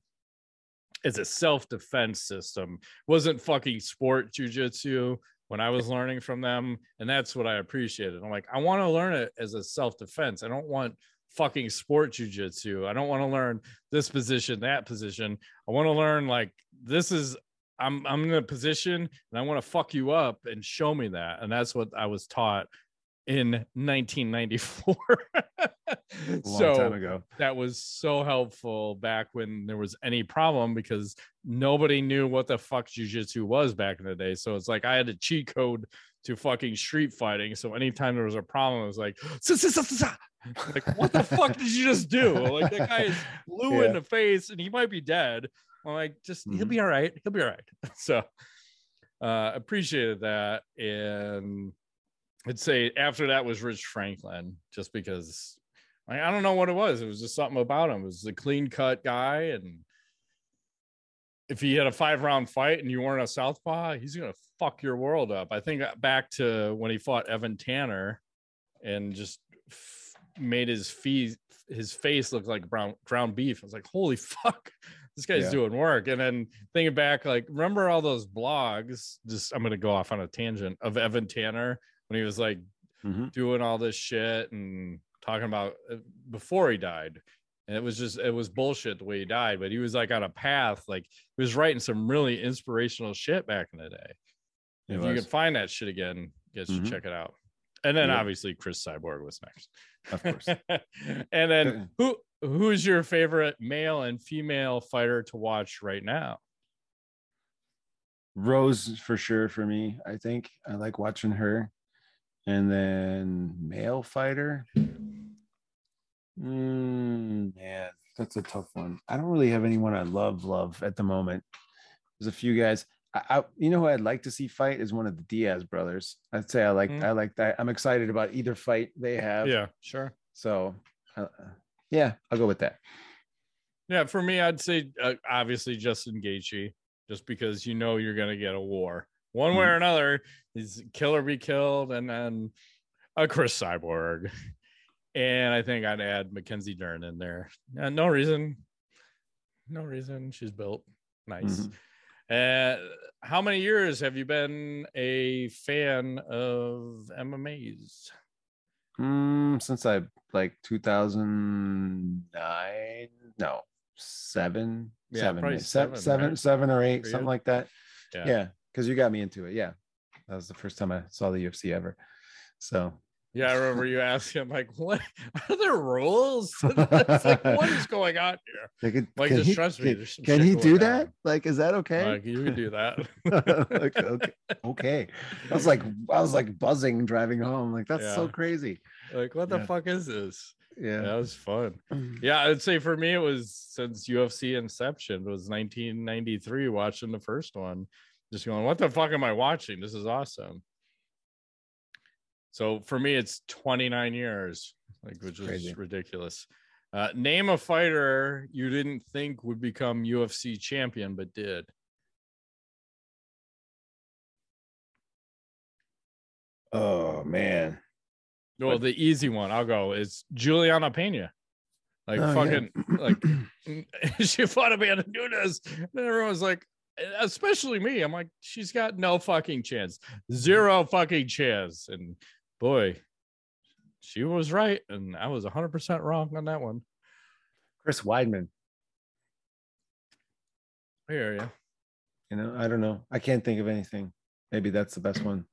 as a self-defense system. Wasn't fucking sport jujitsu when I was learning from them. And that's what I appreciated. I'm like, I want to learn it as a self-defense. I don't want fucking sport jujitsu. I don't want to learn this position, that position. I want to learn, like, this is I'm I'm in a position and I want to fuck you up and show me that. And that's what I was taught in nineteen ninety-four. long So time ago. that was so helpful back when there was any problem, because nobody knew what the fuck jiu-jitsu was back in the day. So it's like I had a cheat code to fucking street fighting. So anytime there was a problem, it was like, "Sa, sa, sa, sa, sa." Like, what the fuck did you just do? Like, that guy is blue Yeah. in the face and he might be dead. I'm like, just he'll Mhm. be all right. He'll be all right. So uh appreciated that. And I'd say after that was Rich Franklin, just because like, I don't know what it was. It was just something about him. It was a clean cut guy. And if he had a five round fight and you weren't a southpaw, he's going to fuck your world up. I think back to when he fought Evan Tanner and just f- made his feet, his face look like brown ground beef. I was like, holy fuck, this guy's Yeah. doing work. And then thinking back, like, remember all those blogs? Just I'm going to go off on a tangent of Evan Tanner when he was like Mhm. doing all this shit and talking about uh, before he died. And it was just, it was bullshit the way he died, but he was like on a path. Like he was writing some really inspirational shit back in the day. He If you was. can find that shit again, you should Mhm. check it out. And then Yeah. obviously Chris Cyborg was next. Of course. And then who who's your favorite male and female fighter to watch right now? Rose for sure for me. I think I like watching her. And then male fighter. Mm, man, that's a tough one. I don't really have anyone I love, love at the moment. There's a few guys. I, I you know who I'd like to see fight is one of the Diaz brothers. I'd say I like Mm. I like that. I'm excited about either fight they have. Yeah, sure. So, uh, yeah, I'll go with that. Yeah, for me, I'd say uh, obviously Justin Gaethje, just because you know you're gonna get a war one way or another. He's kill or be killed, and then a Chris Cyborg, and I think I'd add Mackenzie Dern in there. Uh, no reason, no reason. She's built nice. Uh, how many years have you been a fan of M M As? Mm, since I like two thousand nine, no, seven, Yeah, seven, probably maybe. seven, seven, seven, right? seven or eight, For something you? like that. Yeah. Yeah, because you got me into it. Yeah, that was the first time I saw the U F C ever. So Yeah, I remember you asking, like, what are there rules? It's like, what is going on here? they could, Like, can just he, trust me, can, there's some can shit he going do down. that? Like, is that okay? Like, you can do that. like, okay, okay. I was like, I was like buzzing driving home. Like, that's so Yeah. crazy. Like, what the Yeah. fuck is this? Yeah. That was fun. Yeah, I'd say for me, it was since U F C inception. It was nineteen ninety-three, watching the first one. Just going, what the fuck am I watching? This is awesome. So for me, it's twenty-nine years, like, which is Crazy. ridiculous. Uh, name a fighter you didn't think would become U F C champion, but did. Oh man. Well, the easy one, I'll go, is Juliana Pena. Like, Oh, yeah. fucking, like, she fought Amanda Nunes. And then everyone's like, especially me, I'm like, she's got no fucking chance. Zero fucking chance. And boy, she was right. And I was one hundred percent wrong on that one. Chris Weidman. I hear you. You know, I don't know. I can't think of anything. Maybe that's the best one.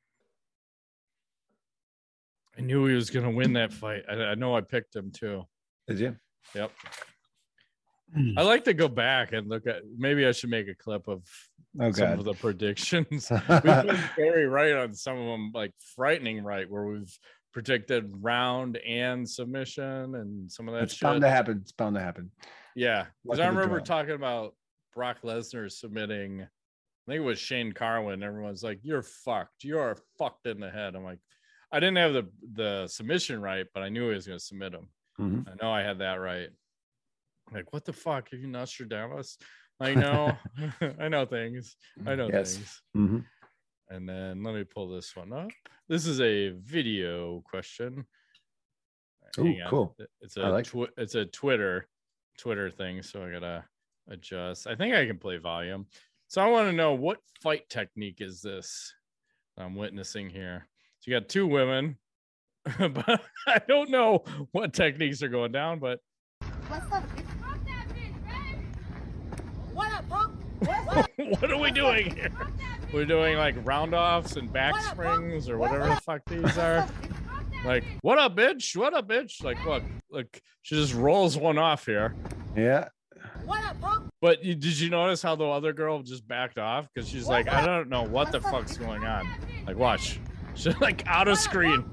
I knew he was going to win that fight. I, I know I picked him too. Did you? Yep. I like to go back and look at, maybe I should make a clip of Oh some God. of the predictions. We've been very right on some of them, like frightening right, where we've predicted round and submission and some of that It's shit. bound to happen. It's bound to happen. Yeah, because Luck I of the remember draw. talking about Brock Lesnar submitting, I think it was Shane Carwin. Everyone's like, you're fucked. You are fucked in the head. I'm like, I didn't have the, the submission right, but I knew he was going to submit him. Mhm. I know I had that right. Like, what the fuck? Are you Nostradamus? I know. I know things. I know Yes. things. Mhm. And then let me pull this one up. This is a video question. Ooh, Hang on. cool. It's I a like tw- it's a Twitter Twitter thing, so I gotta adjust. I think I can play volume. So I want to know, what fight technique is this I'm witnessing here? So you got two women, but I don't know what techniques are going down. But What's up? What up, punk? What are we doing here? We're doing like round offs and back springs or whatever the fuck these are. Like, what up, bitch? What up, bitch? Like, look, look, she just rolls one off here. Yeah. What up, punk? But you, did you notice how the other girl just backed off? Because she's like, I don't know what the fuck's going on. Like, watch. She's like out of screen.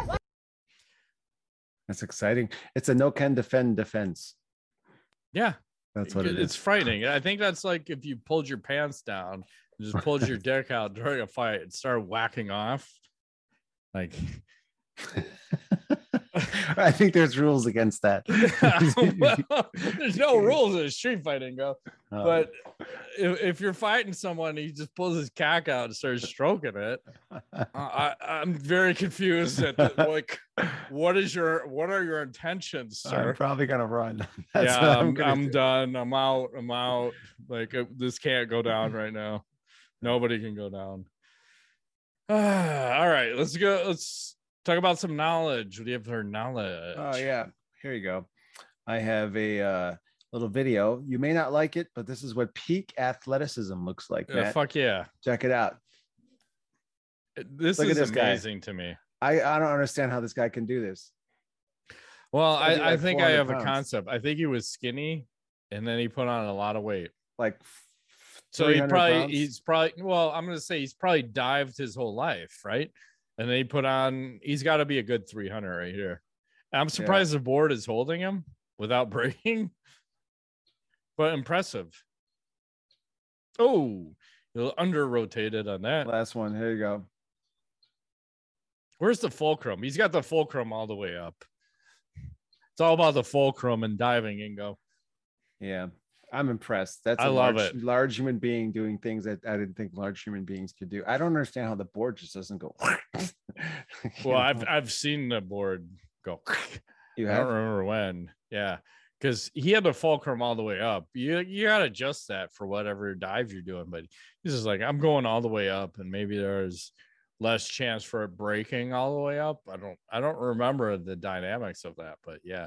That's exciting. It's a no can defend defense. Yeah. That's what it It's is. frightening. I think that's like if you pulled your pants down and just pulled your dick out during a fight and started whacking off. Like, I think there's rules against that. well, there's no rules in street fighting, go. Oh. But if, if you're fighting someone, he just pulls his cock out and starts stroking it. Uh, I, I'm very confused at the, like, what is your what are your intentions, sir? I'm probably gonna run. That's Yeah, what I'm, I'm, gonna I'm do. done. I'm out. I'm out. Like uh, this can't go down right now. Nobody can go down. All right, let's go. Let's talk about some knowledge. What do you have for knowledge? Oh yeah, here you go. I have a uh, little video. You may not like it, but this is what peak athleticism looks like. Yeah, Matt. fuck yeah. Check it out. This Look at is this guy. amazing to me. I I don't understand how this guy can do this. Well, Gotta be I, I like think I four hundred have a pounds. concept. I think he was skinny, and then he put on a lot of weight. Like, So he three hundred probably pounds? he's probably well, I'm gonna say he's probably dived his whole life, right? And then he put on he's got to be a good three hundred right here. I'm surprised the board is holding him without breaking, but impressive. Oh, you're under rotated on that. Last one. Here you go. Where's the fulcrum? He's got the fulcrum all the way up. It's all about the fulcrum and diving, Ingo. Yeah, I'm impressed. That's a I love large, it. large human being doing things that I didn't think large human beings could do. I don't understand how the board just doesn't go. You Well, I've know? I've seen the board go. you I don't have remember when. Yeah. Because he had the fulcrum all the way up. You you gotta adjust that for whatever dive you're doing. But he's just like, I'm going all the way up, and maybe there's less chance for it breaking all the way up. I don't I don't remember the dynamics of that, but yeah.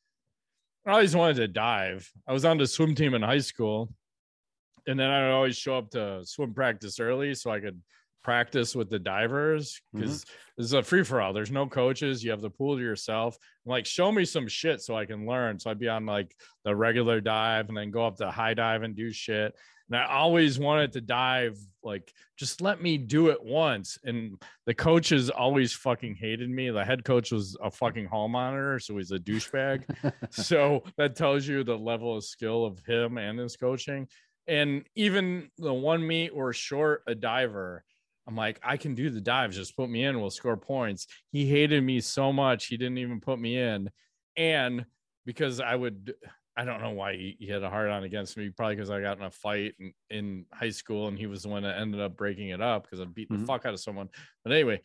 I always wanted to dive. I was on the swim team in high school, and then I would always show up to swim practice early so I could practice with the divers because this is a free for all. There's no coaches. You have the pool to yourself. I'm like, show me some shit so I can learn. So I'd be on like the regular dive and then go up to high dive and do shit. And I always wanted to dive, like, just let me do it once. And the coaches always fucking hated me. The head coach was a fucking hall monitor, so he's a douchebag. So that tells you the level of skill of him and his coaching. And even the one meet or short a diver, I'm like, I can do the dives. Just put me in. We'll score points. He hated me so much. He didn't even put me in. And because I would, I don't know why he, he had a hard on against me. Probably because I got in a fight in, in high school and he was the one that ended up breaking it up because I beat Mhm. the fuck out of someone. But anyway,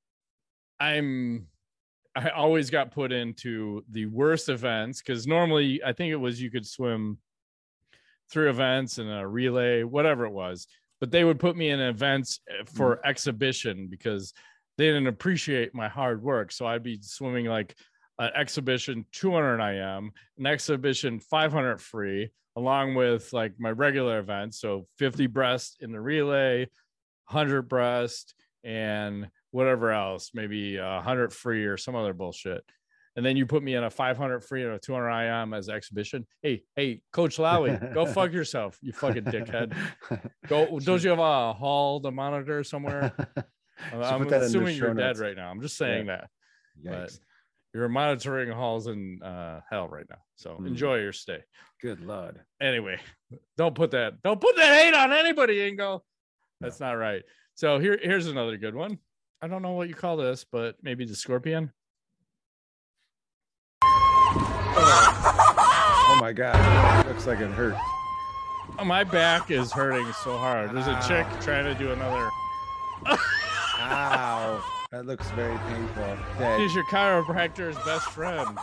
I'm, I always got put into the worst events because normally I think it was you could swim three events and a relay, whatever it was. But they would put me in events for mm-hmm. exhibition because they didn't appreciate my hard work. So I'd be swimming like an exhibition two hundred I M, an exhibition five hundred free, along with like my regular events. So fifty breast in the relay, one hundred breast, and whatever else, maybe one hundred free or some other bullshit. And then you put me in a five hundred free and a two hundred I M as exhibition. Hey, hey, Coach Lowy, go fuck yourself, you fucking dickhead. Go, don't you have a hall to monitor somewhere? I'm assuming you're dead right now. I'm just saying yeah. that. Yikes. But you're monitoring halls in uh, hell right now. So mm. enjoy your stay. Good Lord. Anyway, don't put that, don't put that hate on anybody, Ingo. That's no. not right. So here, here's another good one. I don't know what you call this, but maybe the scorpion. Oh my God. It looks like it hurt. Oh, my back is hurting so hard. There's a chick trying to do another. Ow. That looks very painful. Dead. She's your chiropractor's best friend.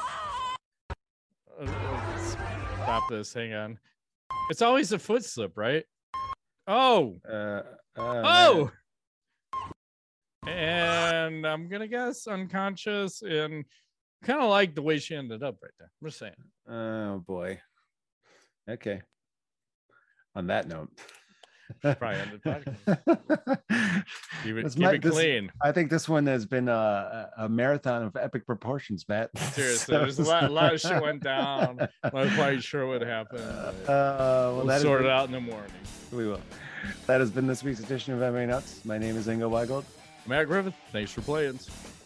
Stop this. Hang on. It's always a foot slip, right? Oh. Uh, uh, oh. Man. And I'm going to guess unconscious and kind of like the way she ended up right there. I'm just saying. Oh boy. Okay. On that note. Probably end the podcast. Keep it, This keep might- it this- clean. I think this one has been a, a marathon of epic proportions, Matt. Seriously, there's a lot, a lot of shit went down. I'm not quite sure what happened. but Uh, well, we'll that has sort been- it out in the morning. We will. That has been this week's edition of M M A Nuts. My name is Ingo Weigold. Matt Griffith, thanks for playing.